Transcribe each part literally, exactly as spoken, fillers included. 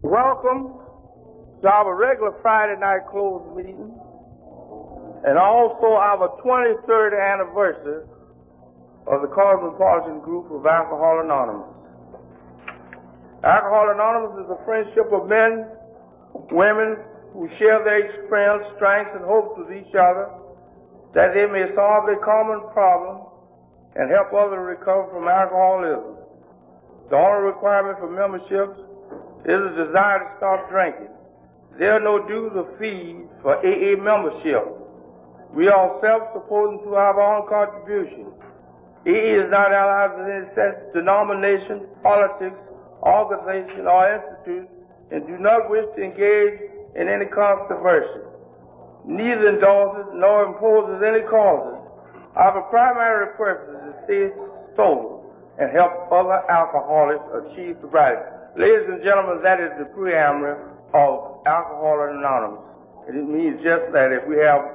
Welcome to our regular Friday night closed meeting and also our twenty-third anniversary of the Cosmopolitan Group of Alcohol Anonymous. Alcohol Anonymous is a friendship of men, women who share their experience, strengths, and hopes with each other that they may solve their common problem and help others recover from alcoholism. The only requirement for membership is a desire to stop drinking. There are no dues or fees for A A membership. We are self-supporting through our own contributions. A A is not allied with any such denomination, politics, organization, or institute, and do not wish to engage in any controversy. Neither endorses nor imposes any causes. Our primary purpose is to stay sober and help other alcoholics achieve sobriety. Ladies and gentlemen, that is the preamble of Alcohol Anonymous. And it means just that if we have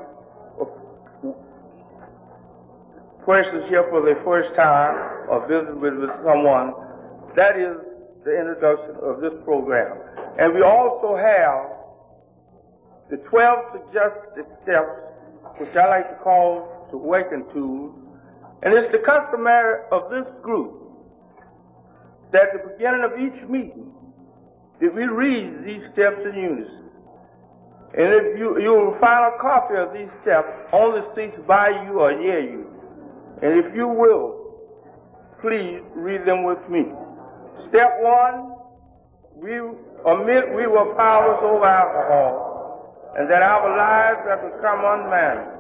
questions here for the first time or visit with, with someone, that is the introduction of this program. And we also have the twelve suggested steps, which I like to call to awaken to. And it's the customary of this group that at the beginning of each meeting, that we read these steps in unison. And if you, you will find a copy of these steps on the seats by you or near you. And if you will, please read them with me. Step one, we admit we were powerless over alcohol and that our lives have become unmanaged.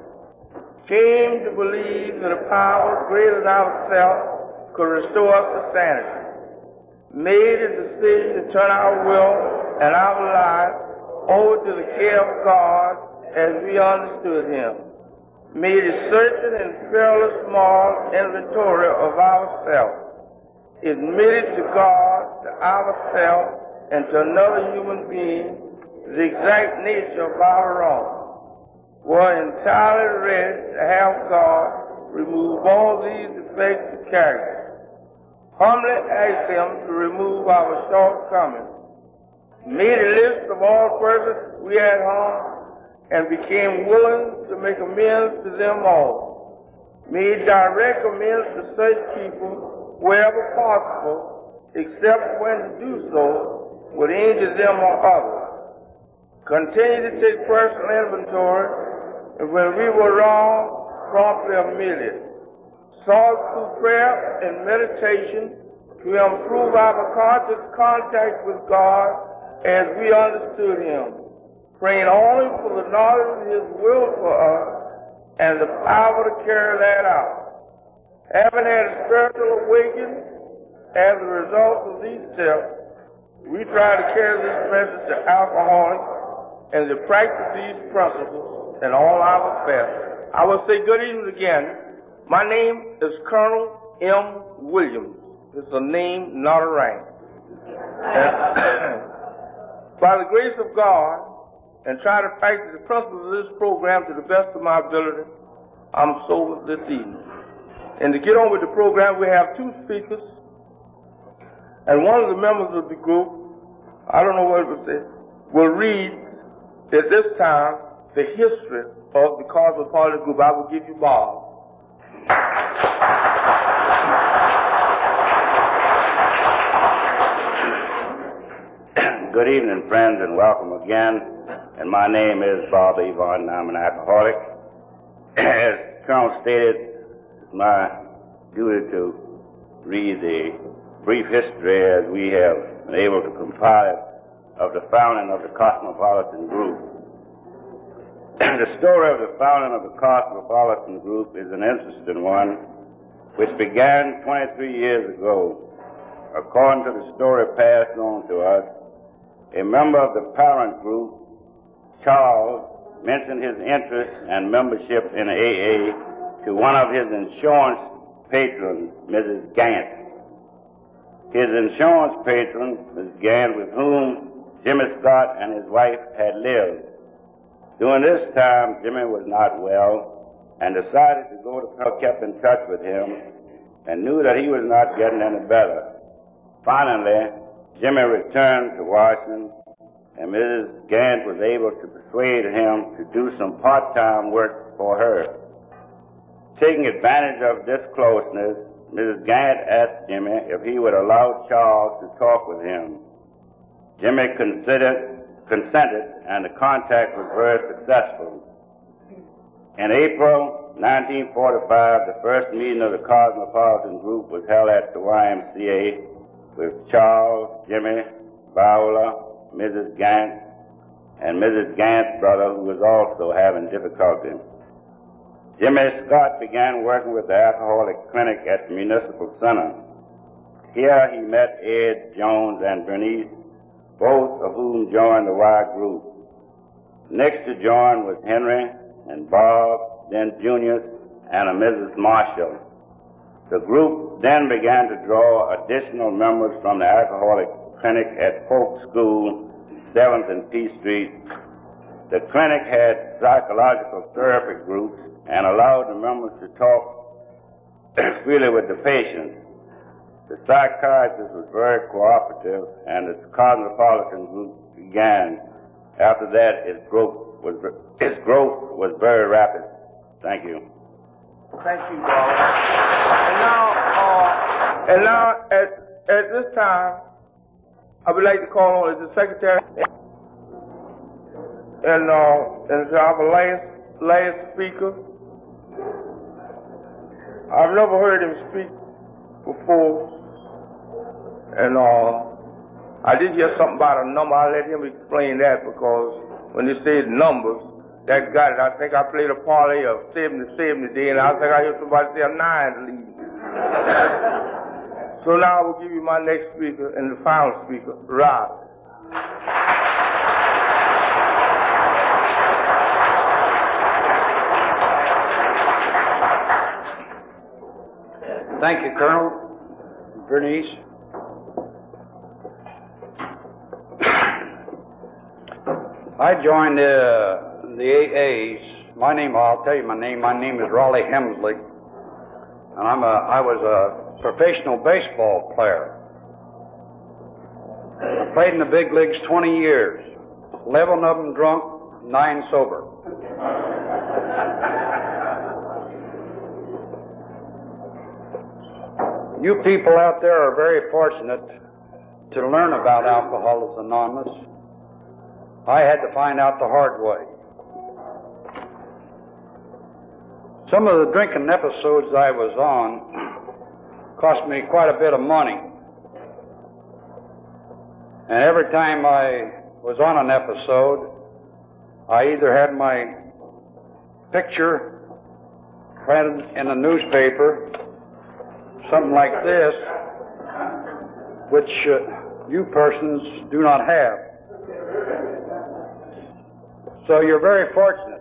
Came to believe that a power greater than ourselves could restore us to sanity. Made a decision to turn our will and our lives over to the care of God as we understood Him. Made a certain and fearless moral inventory of ourselves. Admitted to God, to ourselves, and to another human being the exact nature of our wrong. Were entirely ready to have God remove all these defects of character. Humbly asked Him to remove our shortcomings, made a list of all persons we had harmed, and became willing to make amends to them all. Made direct amends to such people wherever possible, except when to do so would injure them or others. Continued to take personal inventory, and when we were wrong, promptly admitted. Sought through prayer and meditation to improve our conscious contact with God as we understood Him, praying only for the knowledge of His will for us and the power to carry that out. Having had a spiritual awakening as a result of these steps, we try to carry this message to alcoholics and to practice these principles in all our affairs. I will say good evening again. My name is Colonel M. Williams. It's a name, not a rank. By the grace of God, and try to practice the principles of this program to the best of my ability, I'm sober this evening. And to get on with the program, we have two speakers, and one of the members of the group, I don't know what it would say, will read at this time the history of the Cosmopolitan Group. I will give you Bob. Good evening, friends, and welcome again. And my name is Bob Avon, and I'm an alcoholic. As Colonel stated, it's my duty to read the brief history as we have been able to compile it of the founding of the Cosmopolitan Group. The story of the founding of the Cosmopolitan Group is an interesting one, which began twenty-three years ago. According to the story passed on to us, a member of the parent group, Charles, mentioned his interest and membership in A A to one of his insurance patrons, Missus Gant. His insurance patron, Missus Gant, with whom Jimmy Scott and his wife had lived. During this time, Jimmy was not well and decided to go to her, kept in touch with him, and knew that he was not getting any better. Finally, Jimmy returned to Washington, and Missus Gant was able to persuade him to do some part-time work for her. Taking advantage of this closeness, Missus Gant asked Jimmy if he would allow Charles to talk with him. Jimmy considered, consented, and the contact was very successful. In April nineteen forty-five, the first meeting of the Cosmopolitan Group was held at the Y M C A with Charles, Jimmy, Viola, Missus Gant, and Missus Gant's brother, who was also having difficulty. Jimmy Scott began working with the alcoholic clinic at the Municipal Center. Here he met Ed Jones and Bernice, both of whom joined the Y Group. Next to join was Henry and Bob, then Junius, and a Missus Marshall. The group then began to draw additional members from the alcoholic clinic at Polk School, seventh and P Street. The clinic had psychological therapy groups and allowed the members to talk freely with the patients. The psychiatrist was very cooperative, and the Cosmopolitan Group began. After that, its growth was its growth was very rapid. Thank you. Thank you, Bob. And now, uh, and now at at this time, I would like to call on the secretary and uh, and to our last last speaker. I've never heard him speak before, and uh, I did hear something about a number. I'll let him explain that, because when they said numbers, that got it. I think I played a parlay of seventy seventy day, and I think I heard somebody say a nine to lead. So now I will give you my next speaker and the final speaker, Rob. Thank you, Colonel. Bernice. I joined uh, the A As. My name, I'll tell you my name. My name is Raleigh Hemsley, and I'm a, I was a professional baseball player. I played in the big leagues twenty years. eleven of them drunk, nine sober. You people out there are very fortunate to learn about Alcoholics Anonymous. I had to find out the hard way. Some of the drinking episodes I was on cost me quite a bit of money. And every time I was on an episode, I either had my picture printed in a newspaper, something like this, which uh, you persons do not have. So you're very fortunate.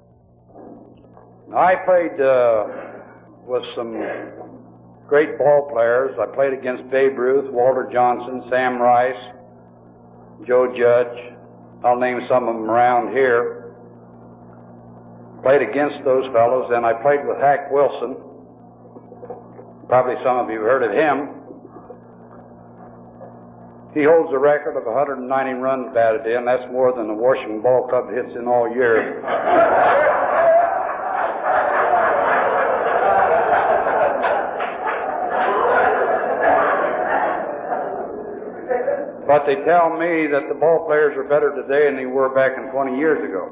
I played uh, with some great ball players. I played against Babe Ruth, Walter Johnson, Sam Rice, Joe Judge. I'll name some of them around here. Played against those fellows, and I played with Hack Wilson. Probably some of you have heard of him. He holds the record of one hundred ninety runs batted in. That's more than the Washington Ball Club hits in all year. But they tell me that the ball players are better today than they were back in twenty years ago.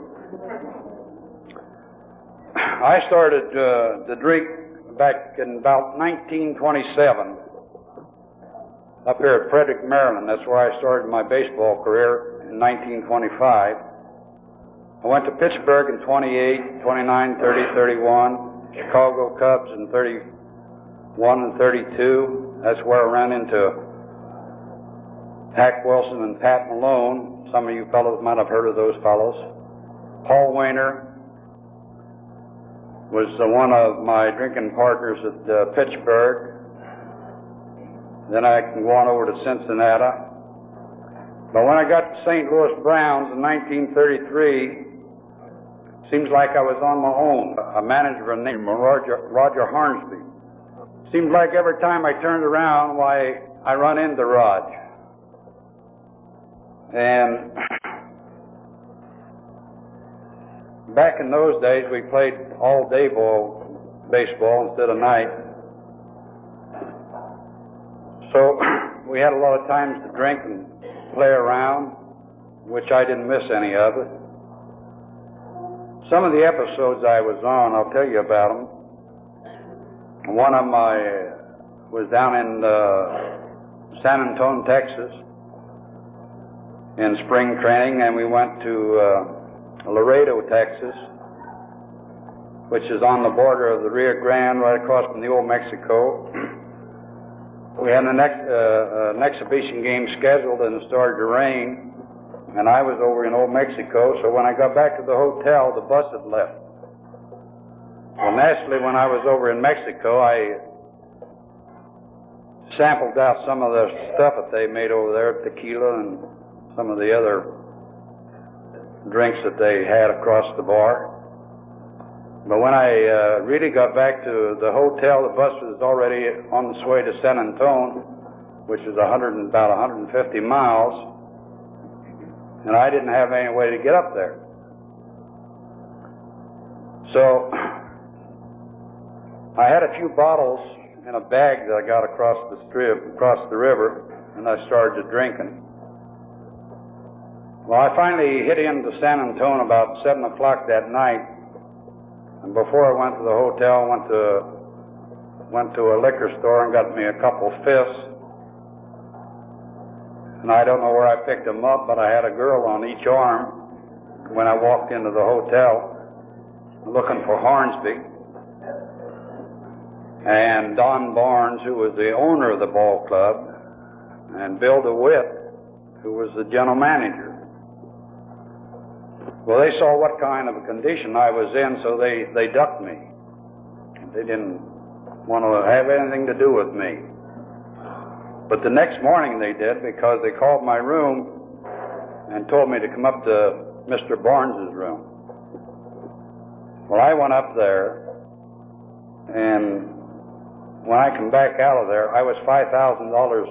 I started uh, to drink back in about nineteen twenty-seven up here at Frederick, Maryland. That's where I started my baseball career in nineteen twenty-five. I went to Pittsburgh in twenty-eight, twenty-nine, thirty, thirty-one, Chicago Cubs in thirty-one and thirty-two. That's where I ran into Hack Wilson and Pat Malone. Some of you fellows might have heard of those fellows. Paul Wainer was uh, one of my drinking partners at uh, Pittsburgh. Then I can go on over to Cincinnati. But when I got to Saint Louis Browns in nineteen thirty-three, seems like I was on my own. A manager named Roger, Roger Hornsby. Seemed like every time I turned around, why, I run into Rog. And back in those days, we played all day ball, baseball instead of night. So we had a lot of times to drink and play around, which I didn't miss any of it. Some of the episodes I was on, I'll tell you about them. One of them I was down in uh, San Antonio, Texas, in spring training, and we went to uh, Laredo, Texas, which is on the border of the Rio Grande, right across from the old Mexico. We had an, ex- uh, an exhibition game scheduled, and it started to rain. And I was over in Old Mexico, so when I got back to the hotel, the bus had left. Well, naturally, when I was over in Mexico, I sampled out some of the stuff that they made over there, tequila and some of the other drinks that they had across the bar. But when I uh, really got back to the hotel, the bus was already on its way to San Antonio, which is one hundred, about one hundred fifty miles. And I didn't have any way to get up there. So I had a few bottles in a bag that I got across the strip, across the river, and I started drinking. Well, I finally hit into San Antonio about seven o'clock that night, and before I went to the hotel, I went to went to a liquor store and got me a couple fifths. And I don't know where I picked them up, but I had a girl on each arm when I walked into the hotel looking for Hornsby. And Don Barnes, who was the owner of the ball club, and Bill DeWitt, who was the general manager. Well, they saw what kind of a condition I was in, so they, they ducked me. They didn't want to have anything to do with me. But the next morning they did, because they called my room and told me to come up to Mister Barnes's room. Well, I went up there, and when I come back out of there, I was five thousand dollars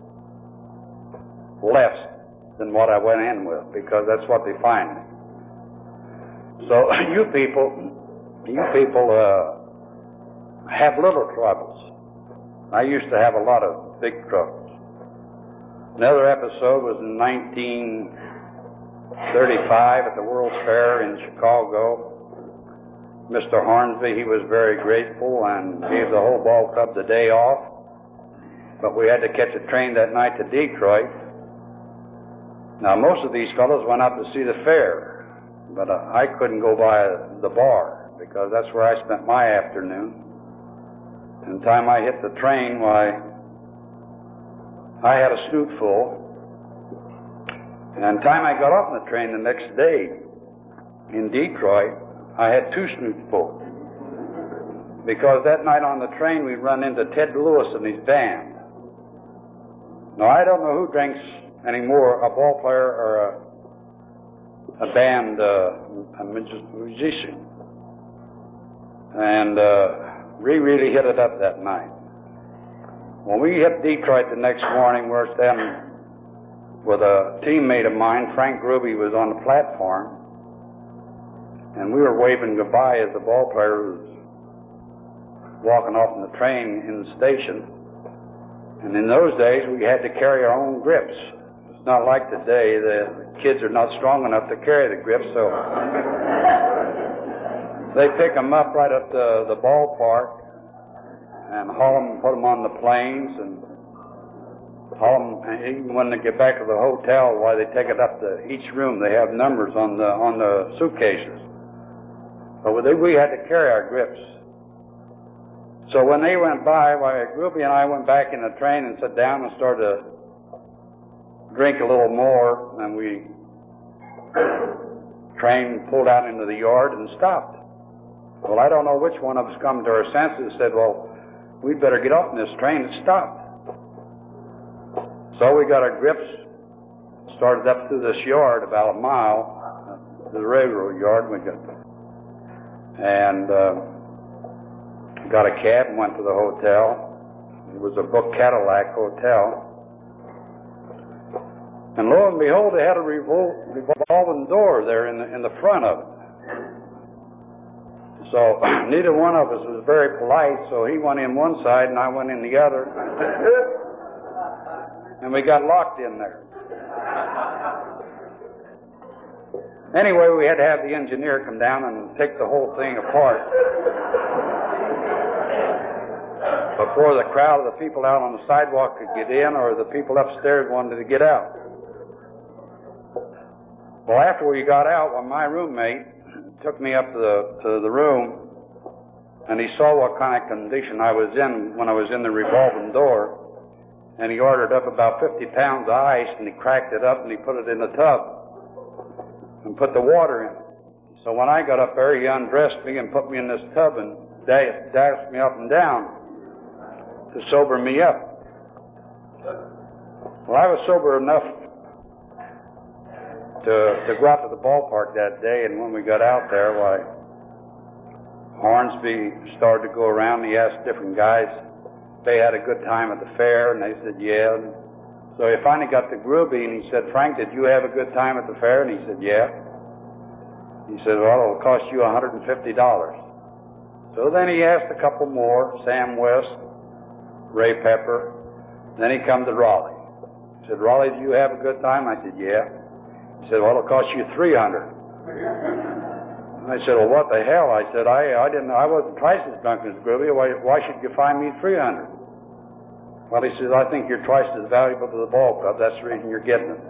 less than what I went in with, because that's what they find me. So you people, you people uh, have little troubles. I used to have a lot of big troubles. Another episode was in nineteen thirty-five at the World's Fair in Chicago. Mister Hornsby, he was very grateful and gave the whole ball club the day off. But we had to catch a train that night to Detroit. Now, most of these fellows went out to see the fair, but uh, I couldn't go by the bar, because that's where I spent my afternoon. And the time I hit the train, why, I had a snoot full. And the time I got off the train the next day in Detroit, I had two snoots full. Because that night on the train, we run into Ted Lewis and his band. Now, I don't know who drinks anymore, a ball player or a, a band, uh, a musician. And uh, we really hit it up that night. When we hit Detroit the next morning, we're standing with a teammate of mine, Frank Gruby, was on the platform, and we were waving goodbye as the ball player was walking off in the train in the station. And in those days, we had to carry our own grips. It's not like today. The kids are not strong enough to carry the grips, so they pick them up right at the, the ballpark and haul them and put them on the planes, and haul them, and even when they get back to the hotel, while they take it up to each room, they have numbers on the on the suitcases. But they, we had to carry our grips. So when they went by, why, Gruby and I went back in the train and sat down and started to drink a little more, and we train pulled out into the yard and stopped. Well, I don't know which one of us come to our senses and said, well, we'd better get off in this train. It stopped. So we got our grips, started up through this yard about a mile, uh, the railroad yard, we got, and uh, got a cab and went to the hotel. It was a Book Cadillac hotel. And lo and behold, they had a revol- revolving door there in the, in the front of it. So neither one of us was very polite, so he went in one side and I went in the other. And we got locked in there. Anyway, we had to have the engineer come down and take the whole thing apart before the crowd of the people out on the sidewalk could get in or the people upstairs wanted to get out. Well, after we got out, well, my roommate took me up to the, to the room, and he saw what kind of condition I was in when I was in the revolving door, and he ordered up about fifty pounds of ice, and he cracked it up, and he put it in the tub, and put the water in it. So when I got up there, he undressed me and put me in this tub and dashed me up and down to sober me up. Well, I was sober enough to, to go out to the ballpark that day, and when we got out there, why, Hornsby started to go around, and he asked different guys if they had a good time at the fair, and they said, yeah. So he finally got to Groovy, and he said, Frank, did you have a good time at the fair? And he said, yeah. He said, well, it'll cost you one hundred fifty dollars. So then he asked a couple more, Sam West, Ray Pepper. Then he come to Raleigh. He said, Raleigh, did you have a good time? I said, yeah. He said, well, it'll cost you three hundred dollars. I said, well, what the hell? I said, I I didn't, I wasn't twice as drunk as Groovy. Why, why should you fine me three hundred dollars? Well, he says, I think you're twice as valuable to the ball club. That's the reason you're getting it.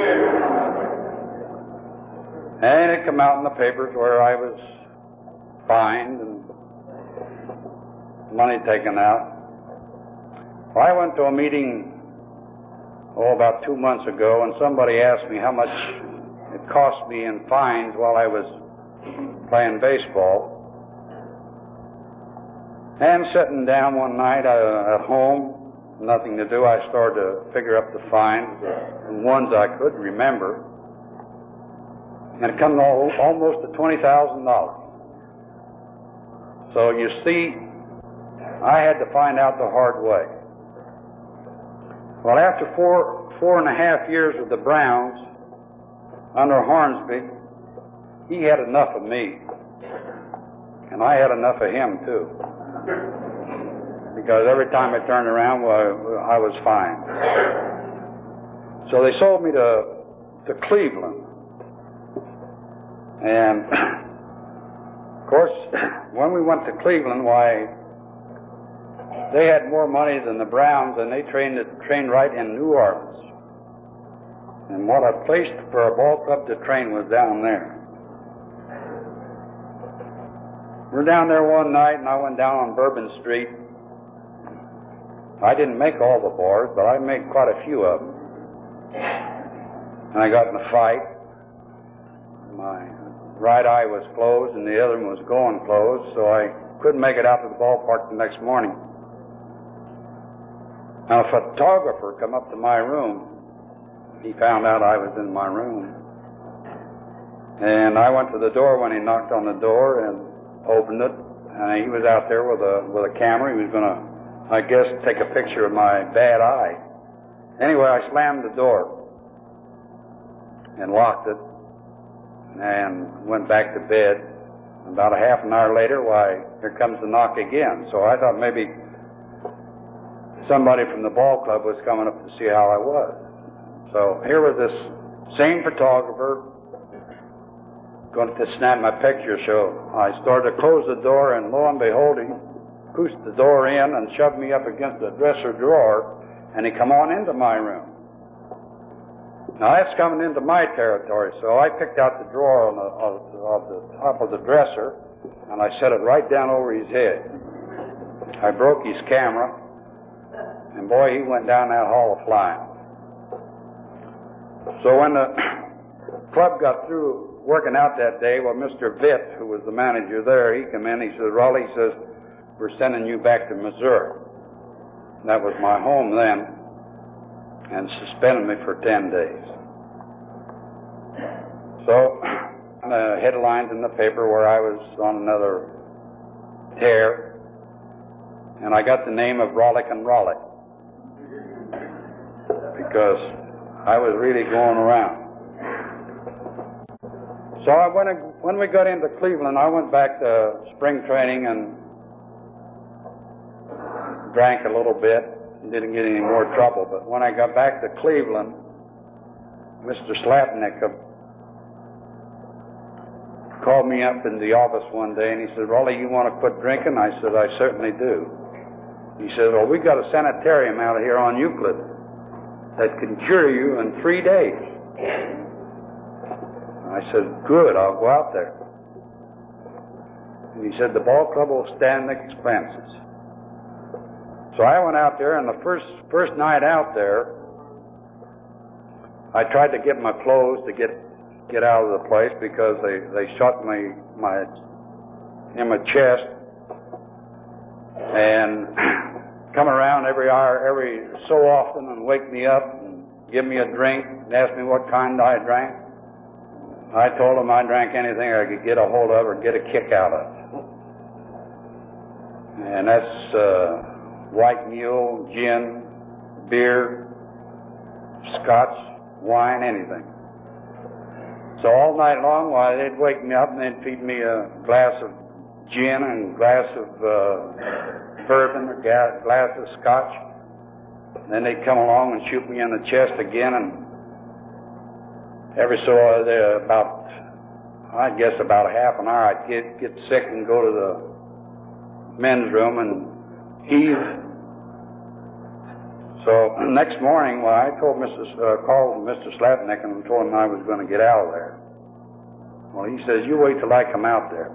And it come out in the papers where I was fined and money taken out. Well, I went to a meeting, oh, about two months ago, and somebody asked me how much it cost me in fines while I was playing baseball. And sitting down one night uh, at home, nothing to do, I started to figure up the fines, uh, the ones I could remember. And it comes all, almost to twenty thousand dollars. So you see, I had to find out the hard way. Well, after four, four and a half years with the Browns, under Hornsby, he had enough of me. And I had enough of him, too. Because every time I turned around, well, I was fine. So they sold me to, to Cleveland. And, of course, when we went to Cleveland, why, they had more money than the Browns, and they trained trained right in New Orleans. And what a place for a ball club to train was down there. We're down there one night, and I went down on Bourbon Street. I didn't make all the bars, but I made quite a few of them. And I got in a fight. My right eye was closed, and the other one was going closed, so I couldn't make it out to the ballpark the next morning. Now, a photographer come up to my room. He found out I was in my room. And I went to the door when he knocked on the door and opened it. And he was out there with a with a camera. He was going to, I guess, take a picture of my bad eye. Anyway, I slammed the door and locked it and went back to bed. About a half an hour later, why, here comes the knock again. So I thought maybe somebody from the ball club was coming up to see how I was. So here was this same photographer going to snap my picture. So I started to close the door, and lo and behold, he pushed the door in and shoved me up against the dresser drawer, and he come on into my room. Now that's coming into my territory, so I picked out the drawer on the, of, of the top of the dresser, and I set it right down over his head. I broke his camera, and boy, he went down that hall of flying. So when the club got through working out that day, well, Mister Vitt, who was the manager there, he came in, he said, Raleigh, he says, we're sending you back to Missouri. That was my home then, and suspended me for ten days. So, the headlines in the paper where I was on another tear, and I got the name of Rollick and Rollick, because I was really going around. So I went, when we got into Cleveland, I went back to spring training and drank a little bit. Didn't get any more trouble. But when I got back to Cleveland, Mister Slapnick called me up in the office one day and he said, "Raleigh, you want to quit drinking?" I said, "I certainly do." He said, "Well, we got a sanitarium out here on Euclid that can cure you in three days." I said, "Good, I'll go out there." And he said, "The ball club will stand the expenses." So I went out there, and the first first night out there, I tried to get my clothes to get get out of the place because they, they shot me my in my chest and come around every hour, every so often, and wake me up and give me a drink and ask me what kind I drank. I told them I drank anything I could get a hold of or get a kick out of. And that's uh, white mule, gin, beer, scotch, wine, anything. So all night long, while they'd wake me up and they'd feed me a glass of gin and a glass of uh, bourbon or a glass of scotch. And then they'd come along and shoot me in the chest again, and every so uh, about, I guess about a half an hour, I'd get, get sick and go to the men's room and heave. So next morning, well, I told Mister Uh, called Mister Slapnick and told him I was going to get out of there. Well, he says, "You wait till I come out there."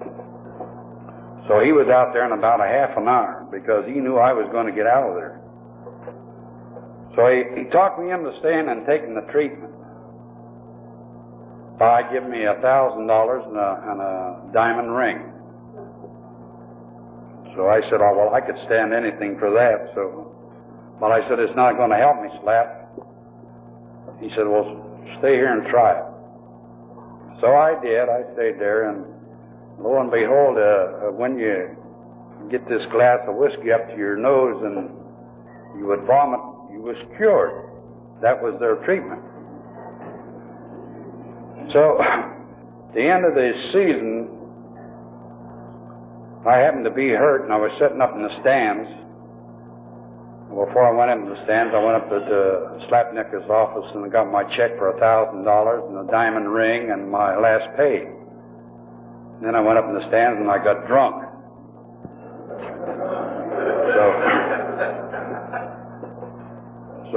So he was out there in about a half an hour because he knew I was going to get out of there. So he, he talked me into staying and taking the treatment by giving me a thousand dollars and a diamond ring. So I said, "Oh, well, I could stand anything for that." So, well, I said, "It's not going to help me, Slap." He said, "Well, stay here and try it." So I did. I stayed there, and lo and behold, uh, uh, when you get this glass of whiskey up to your nose and you would vomit, you was cured. That was their treatment. So, at the end of the season, I happened to be hurt, and I was sitting up in the stands. Before I went into the stands, I went up to the Slapnicker's office and got my check for a thousand dollars and a diamond ring and my last pay. Then I went up in the stands and I got drunk. So, so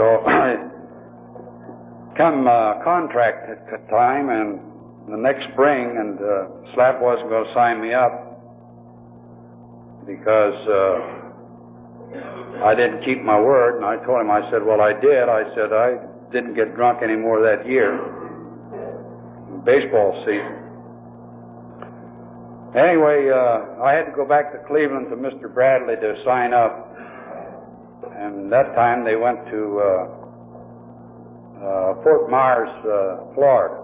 come uh, contract time and the next spring, and uh, Slap wasn't going to sign me up because uh, I didn't keep my word, and I told him, I said, "Well, I did." I said, "I didn't get drunk anymore that year, baseball season." Anyway, uh, I had to go back to Cleveland to Mister Bradley to sign up, and that time they went to uh, uh, Fort Myers, uh, Florida.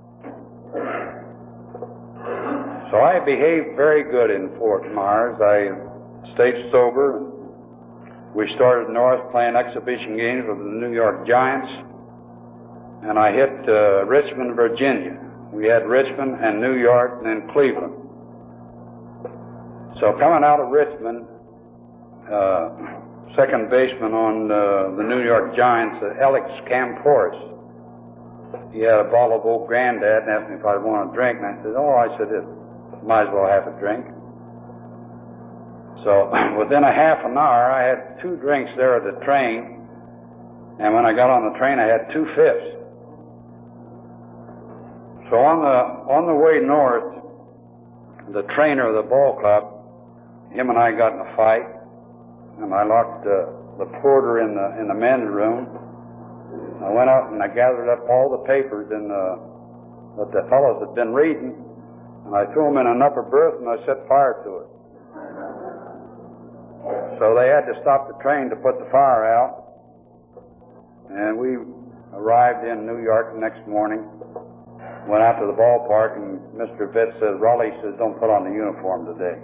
So I behaved very good in Fort Myers. I stayed sober. We started north playing exhibition games with the New York Giants, and I hit uh, Richmond, Virginia. We had Richmond and New York and then Cleveland. So coming out of Richmond, uh, second baseman on uh, the New York Giants, uh, Alex Camporis, he had a bottle of old Granddad and asked me if I'd want a drink, and I said, "Oh," I said, "might as well have a drink." So within a half an hour, I had two drinks there at the train, and when I got on the train, I had two fifths. So on the on the way north, the trainer of the ball club, him and I got in a fight, and I locked uh, the porter in the in the men's room. I went out and I gathered up all the papers in the, that the fellows had been reading, and I threw them in an upper berth and I set fire to it. So they had to stop the train to put the fire out, and we arrived in New York the next morning, went out to the ballpark, and Mister Vitt says, "Raleigh," says, "don't put on the uniform today."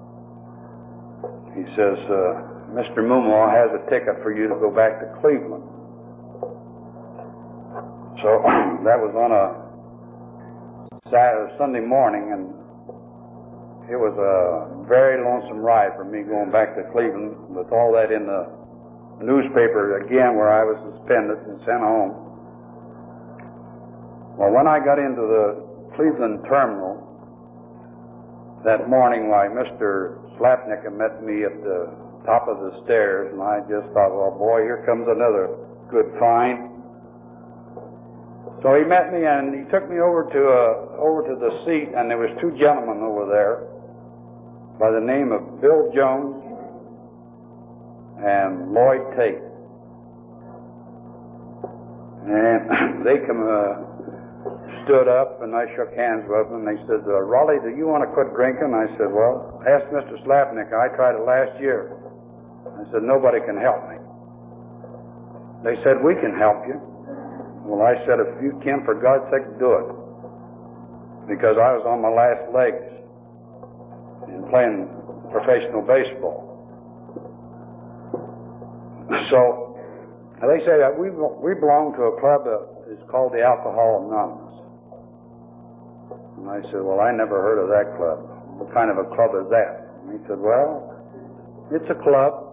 He says, uh, "Mister Mumaw has a ticket for you to go back to Cleveland." So that was on a Saturday, Sunday morning, and it was a very lonesome ride for me going back to Cleveland with all that in the newspaper again where I was suspended and sent home. Well, when I got into the Cleveland terminal that morning, why, Mister Slapnik met me at the top of the stairs, and I just thought, well, boy, here comes another good find. So he met me, and he took me over to uh, over to the seat, and there was two gentlemen over there by the name of Bill Jones and Lloyd Tate. And they come, uh, stood up, and I shook hands with them, and they said, uh, Raleigh, do you want to quit drinking? I said, well, ask Mister Slapnik. I tried it last year. I said, nobody can help me. They said, we can help you. Well, I said, if you can, for God's sake, do it. Because I was on my last legs in playing professional baseball. So, they say that we we belong to a club that is called the Alcohol Anonymous. And I said, well, I never heard of that club. What kind of a club is that? And he said, well, it's a club.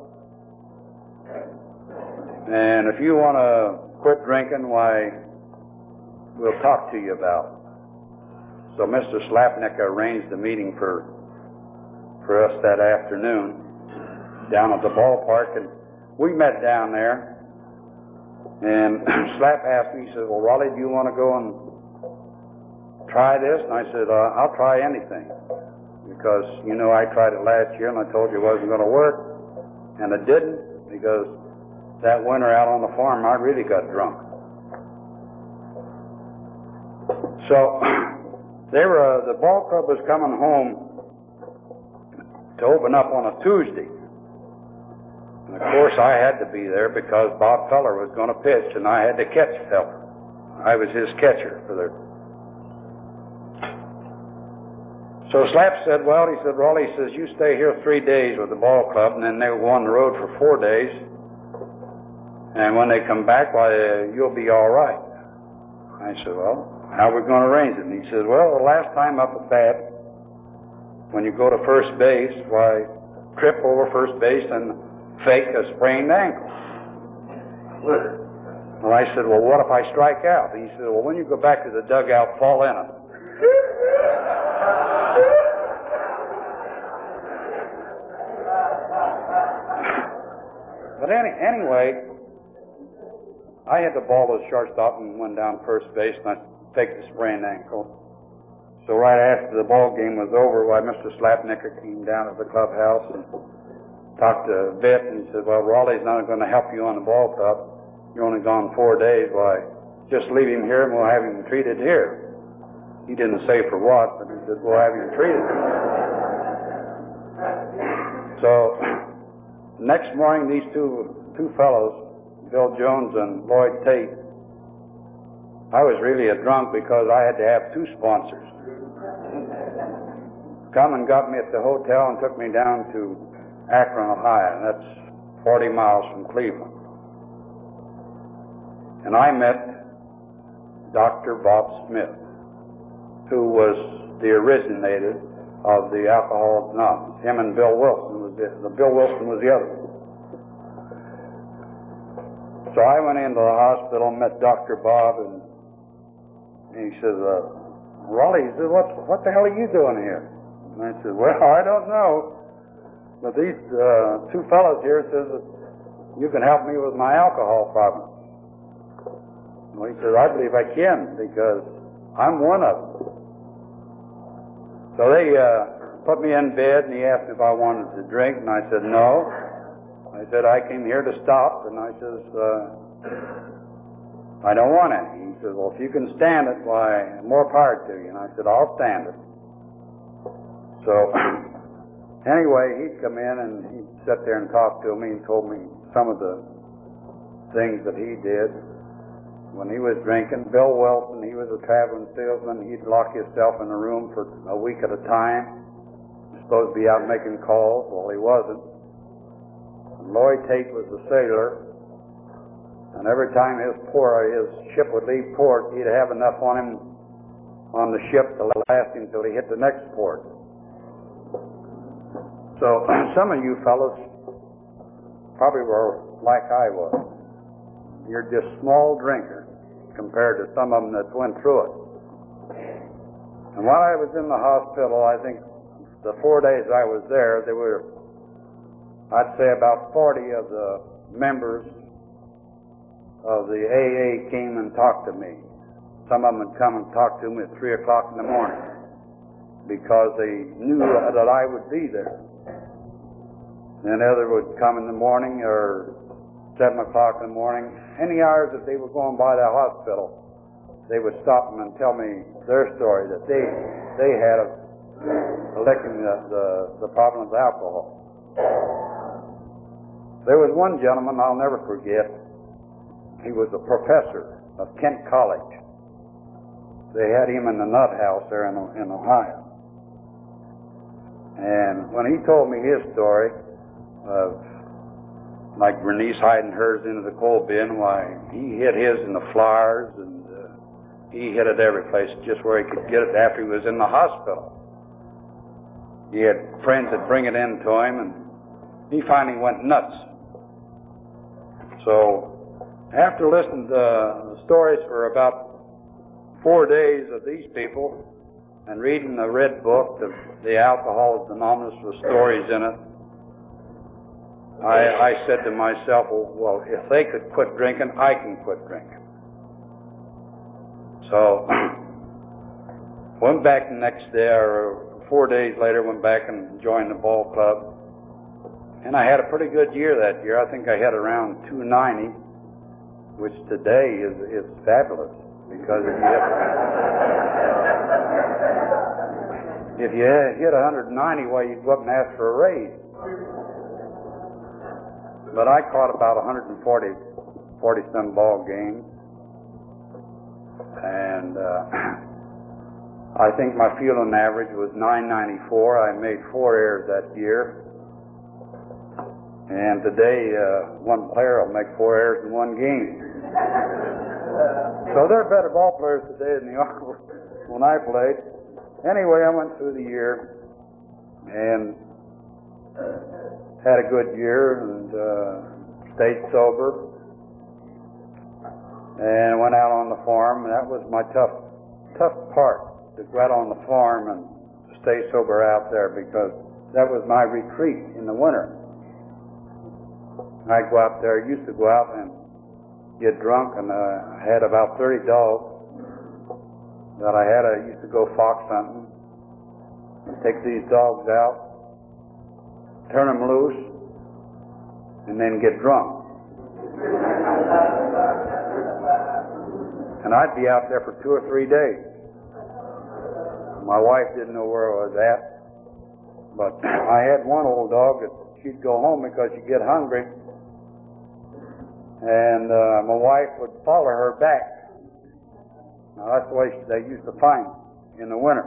And if you want to quit drinking, why, we'll talk to you about it. So Mister Slapnik arranged a meeting for for us that afternoon down at the ballpark, and we met down there. And Slap asked me, he said, well, Raleigh, do you want to go and try this? And I said, uh, I'll try anything. Because, you know, I tried it last year, and I told you it wasn't going to work. And it didn't, because that winter out on the farm, I really got drunk. So, they were, uh, the ball club was coming home to open up on a Tuesday. And of course, I had to be there because Bob Feller was going to pitch, and I had to catch Feller. I was his catcher for the. So Slap said, well, he said, Raleigh, he says, you stay here three days with the ball club, and then they will go on the road for four days. And when they come back, why, uh, you'll be all right. I said, well, how are we going to arrange it? And he said, well, the last time up at bat, when you go to first base, why, trip over first base and fake a sprained ankle. Well, I said, well, what if I strike out? He said, well, when you go back to the dugout, fall in it. But any, anyway, I had the ball to the shortstop and went down first base, and I faked the sprained ankle. So right after the ball game was over, why, Mister Slapnik came down at the clubhouse and talked to Vitt, and he said, well, Raleigh's not going to help you on the ball club. You're only gone four days. Why, just leave him here and we'll have him treated here. He didn't say for what, but he said, we'll have him treated. So, next morning, these two two fellows, Bill Jones and Lloyd Tate, I was really a drunk because I had to have two sponsors. Come and got me at the hotel and took me down to Akron, Ohio, and that's forty miles from Cleveland. And I met Doctor Bob Smith, who was the originator of the Alcohol Anonymous. Him and Bill Wilson was the, the Bill Wilson was the other one. So I went into the hospital and met Doctor Bob, and, and he says, uh, Raleigh, he said, what, what the hell are you doing here? And I said, well, I don't know. But these uh, two fellows here says that you can help me with my alcohol problem. Well, he said, I believe I can, because I'm one of them. So they uh, put me in bed, and he asked me if I wanted to drink, and I said, no. I said, I came here to stop, and I says, uh, I don't want any. He says, well, if you can stand it, why, more power to you. And I said, I'll stand it. So, anyway, he'd come in, and he'd sit there and talk to me and told me some of the things that he did when he was drinking. Bill Wilson, he was a traveling salesman. He'd lock himself in a room for a week at a time. He was supposed to be out making calls. Well, he wasn't. And Lloyd Tate was a sailor. And every time his port, his ship would leave port, he'd have enough on him on the ship to last him till he hit the next port. So some of you fellows probably were like I was. You're just small drinkers compared to some of them that went through it. And while I was in the hospital, I think the four days I was there, there were, I'd say about forty of the members of the A A came and talked to me. Some of them would come and talk to me at three o'clock in the morning because they knew that I would be there. And others would come in the morning or seven o'clock in the morning. Any hours that they were going by the hospital, they would stop them and tell me their story that they they had of electing the, the, the problem of alcohol. There was one gentleman I'll never forget. He was a professor of Kent College. They had him in the nut house there in, in Ohio. And when he told me his story of like Bernice hiding hers into the coal bin, why he hid his in the flyers and uh, he hid it every place just where he could get it after he was in the hospital. He had friends that bring it in to him, and he finally went nuts. So after listening to the stories for about four days of these people and reading the red book, the, the Alcoholics Anonymous with stories in it, I, I said to myself, well, well, if they could quit drinking, I can quit drinking. So went back the next day, or four days later, went back and joined the ball club. And I had a pretty good year that year. I think I had around two ninety, which today is, is fabulous, because if you hit, if you hit one ninety, well, you'd go up and ask for a raise. But I caught about one forty, forty some ball games, and uh, I think my fielding average was nine ninety-four. I made four errors that year. And today, uh, one player will make four errors in one game. So they're better ball players today than they are when I played. Anyway, I went through the year and had a good year and uh, stayed sober and went out on the farm. And that was my tough, tough part, to go out on the farm and stay sober out there, because that was my retreat in the winter. I'd go out there, used to go out and get drunk, and uh, I had about thirty dogs that I had. I used to go fox hunting and take these dogs out, turn them loose, and then get drunk. And I'd be out there for two or three days. My wife didn't know where I was at, but I had one old dog that she'd go home because she'd get hungry, and uh, my wife would follow her back. Now, that's the way they used to find in the winter.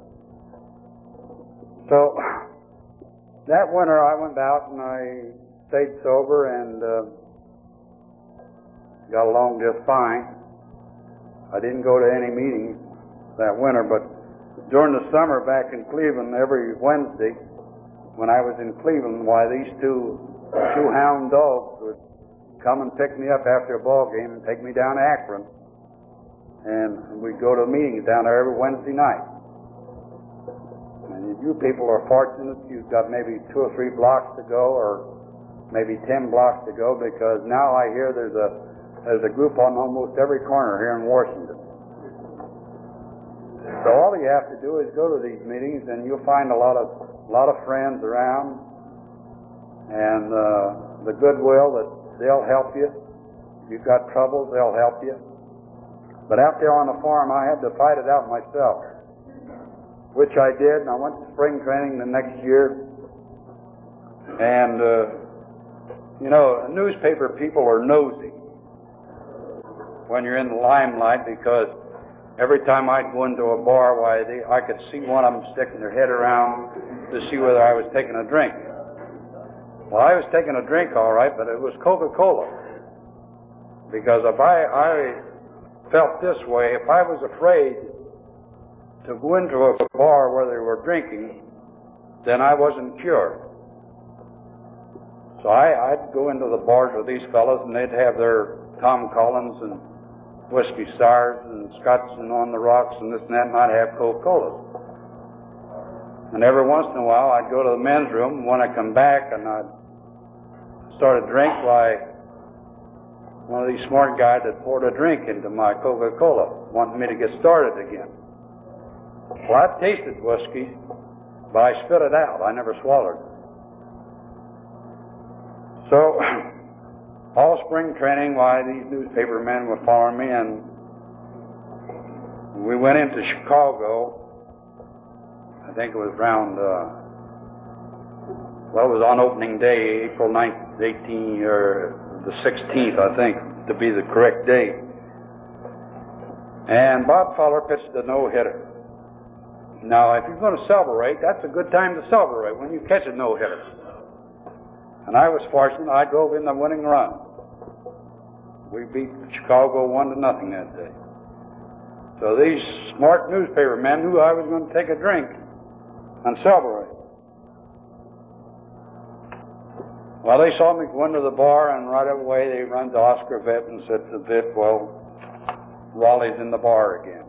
So that winter I went out and I stayed sober and uh, got along just fine. I didn't go to any meetings that winter, but during the summer back in Cleveland, every Wednesday when I was in Cleveland, why these two two hound dogs would come and pick me up after a ball game and take me down to Akron, and we'd go to meetings down there every Wednesday night. And you people are fortunate; you've got maybe two or three blocks to go, or maybe ten blocks to go, because now I hear there's a there's a group on almost every corner here in Washington. So all you have to do is go to these meetings, and you'll find a lot of a lot of friends around, and uh, the goodwill that they'll help you. If you've got troubles, they'll help you. But out there on the farm, I had to fight it out myself, which I did. And I went to spring training the next year. And, uh, you know, newspaper people are nosy when you're in the limelight, because every time I'd go into a bar, why, they, I could see one of them sticking their head around to see whether I was taking a drink. Well, I was taking a drink all right, but it was Coca-Cola. Because if I, I felt this way, if I was afraid to go into a bar where they were drinking, then I wasn't cured. So I, I'd go into the bars with these fellows, and they'd have their Tom Collins and whiskey sours and Scotch and on the rocks and this and that, and I'd have Coca-Colas. And every once in a while, I'd go to the men's room, and when I come back and I'd start a drink, why, one of these smart guys had poured a drink into my Coca-Cola, wanting me to get started again. Well, I tasted whiskey, but I spit it out. I never swallowed it. So, all spring training, why, these newspaper men were following me, and we went into Chicago. I think it was around, uh, well, it was on opening day, April ninth, eighteen, or the sixteenth, I think, to be the correct date. And Bob Feller pitched a no-hitter. Now, if you're going to celebrate, that's a good time to celebrate, when you catch a no-hitter. And I was fortunate, I drove in the winning run. We beat Chicago one to nothing that day. So these smart newspaper men knew I was going to take a drink and celebrate. Well, they saw me go into the bar, and right away they run to Oscar Vitt and said to Vitt, well, Raleigh's in the bar again.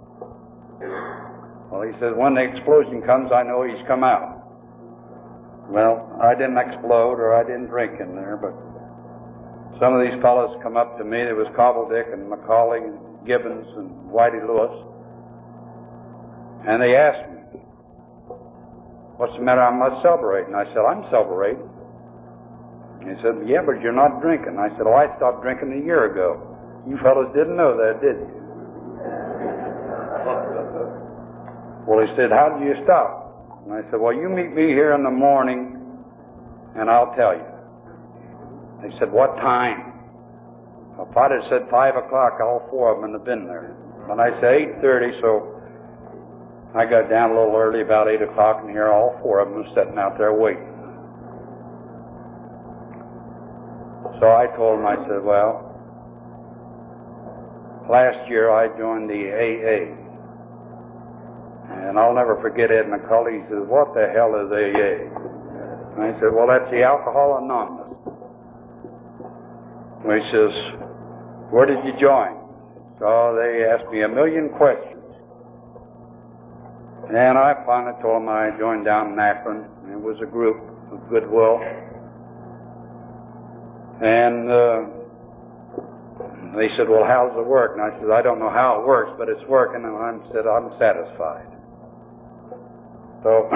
Well, he said, when the explosion comes, I know he's come out. Well, I didn't explode, or I didn't drink in there, but some of these fellows come up to me. There was Cobbledick and Macaulay and Gibbons and Whitey Lewis. And they asked me, what's the matter? I must celebrate. And I said, I'm celebrating. And he said, yeah, but you're not drinking. I said, oh, I stopped drinking a year ago. You fellows didn't know that, did you? Well, he said, how did you stop? And I said, well, you meet me here in the morning, and I'll tell you. They said, what time? Well, if I'd have said five o'clock, all four of them would have been there. But I said eight thirty, so I got down a little early, about eight o'clock, and here all four of them were sitting out there waiting. So I told them, I said, well, last year I joined the A A. And I'll never forget Ed McCully. He says, what the hell is A A? And I said, well, that's the Alcohol Anonymous. And he says, where did you join? So they asked me a million questions. And I finally told them I joined down in Akron. It was a group of goodwill. And uh, they said, well, how's it work? And I said, I don't know how it works, but it's working. And I said, I'm satisfied. So,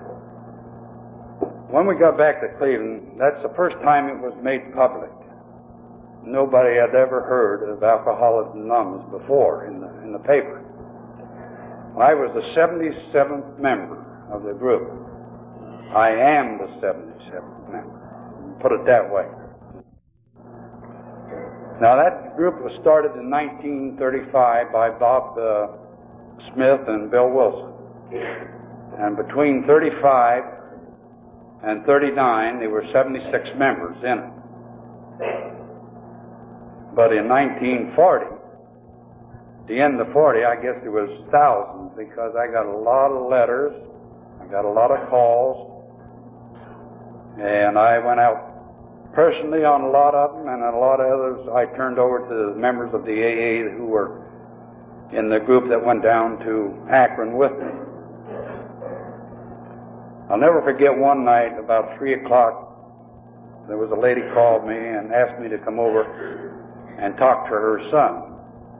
when we got back to Cleveland, that's the first time it was made public. Nobody had ever heard of Alcoholics Anonymous before in the, in the paper. I was the seventy-seventh member of the group. I am the seventy-seventh member. Put it that way. Now, that group was started in nineteen thirty-five by Bob uh, Smith and Bill Wilson. And between thirty-five and thirty-nine, there were seventy-six members in it. But in nineteen forty, the end of forty, I guess there was thousands, because I got a lot of letters, I got a lot of calls, and I went out personally on a lot of them, and a lot of others I turned over to the members of the A A who were in the group that went down to Akron with me. I'll never forget one night, about three o'clock, there was a lady called me and asked me to come over and talk to her son.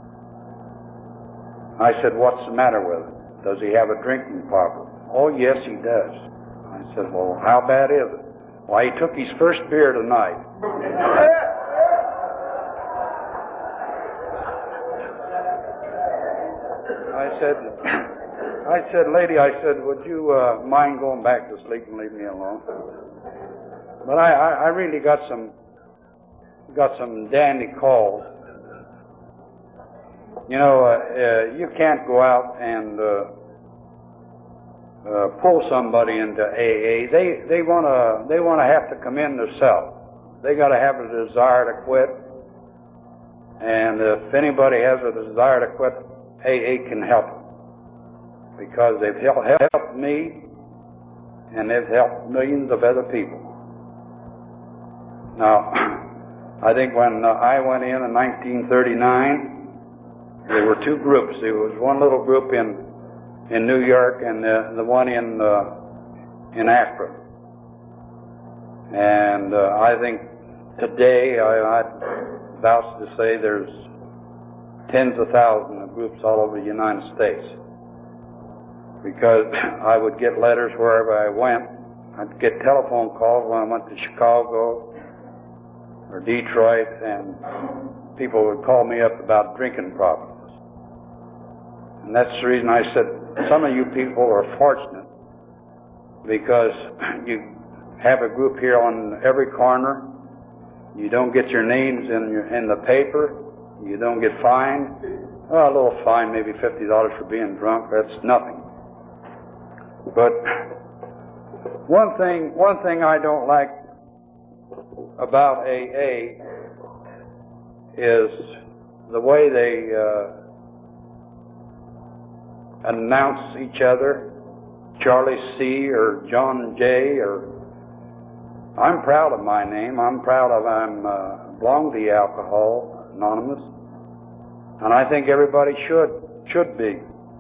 I said, what's the matter with him? Does he have a drinking problem? Oh, yes, he does. I said, well, how bad is it? Why, he took his first beer tonight. I said, I said, lady, I said, would you uh, mind going back to sleep and leave me alone? But I, I, I really got some, got some dandy calls. You know, uh, uh, you can't go out and uh, uh, pull somebody into A A. They they want to they want to have to come in themselves. They got to have a desire to quit. And if anybody has a desire to quit, A A can help them. Because they've helped, helped me, and they've helped millions of other people. Now, I think when uh, I went in in nineteen thirty-nine, there were two groups. There was one little group in in New York and uh, the one in uh, in Akron. And uh, I think today I, I'd vouch to say there's tens of thousands of groups all over the United States. Because I would get letters wherever I went. I'd get telephone calls when I went to Chicago or Detroit, and people would call me up about drinking problems. And that's the reason I said some of you people are fortunate, because you have a group here on every corner. You don't get your names in your, in the paper. You don't get fined. Well, a little fine, maybe fifty dollars for being drunk. That's nothing. But one thing, one thing I don't like about A A is the way they uh, announce each other, Charlie C. or John J. or I'm proud of my name. I'm proud of I'm uh, belong to Alcohol Anonymous, and I think everybody should should be.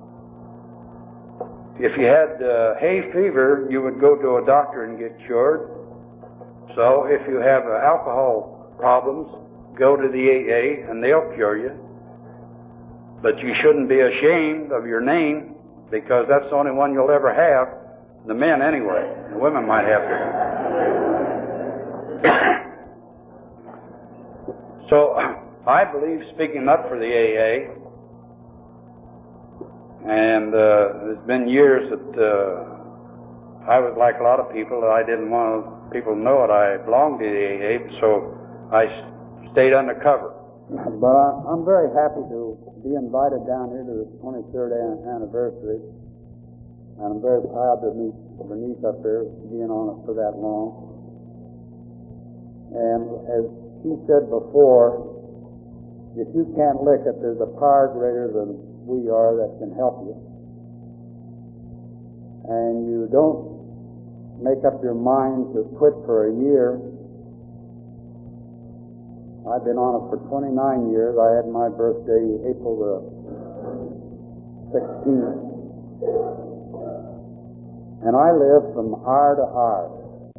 If you had uh, hay fever, you would go to a doctor and get cured. So if you have uh, alcohol problems, go to the A A and they'll cure you. But you shouldn't be ashamed of your name, because that's the only one you'll ever have. The men anyway. The women might have to. So I believe, speaking up for the A A, and uh, there's been years that uh, I was like a lot of people, that I didn't want people to know that I belonged to the A A, so I stayed undercover. But I, I'm very happy to be invited down here to the twenty-third an- anniversary, and I'm very proud to meet Bernice up there, being on it for that long. And as she said before, if you can't lick it, there's a power greater than we are that can help you. And you don't make up your mind to quit for a year. I've been on it for twenty-nine years. I had my birthday April the sixteenth. And I live from hour to hour.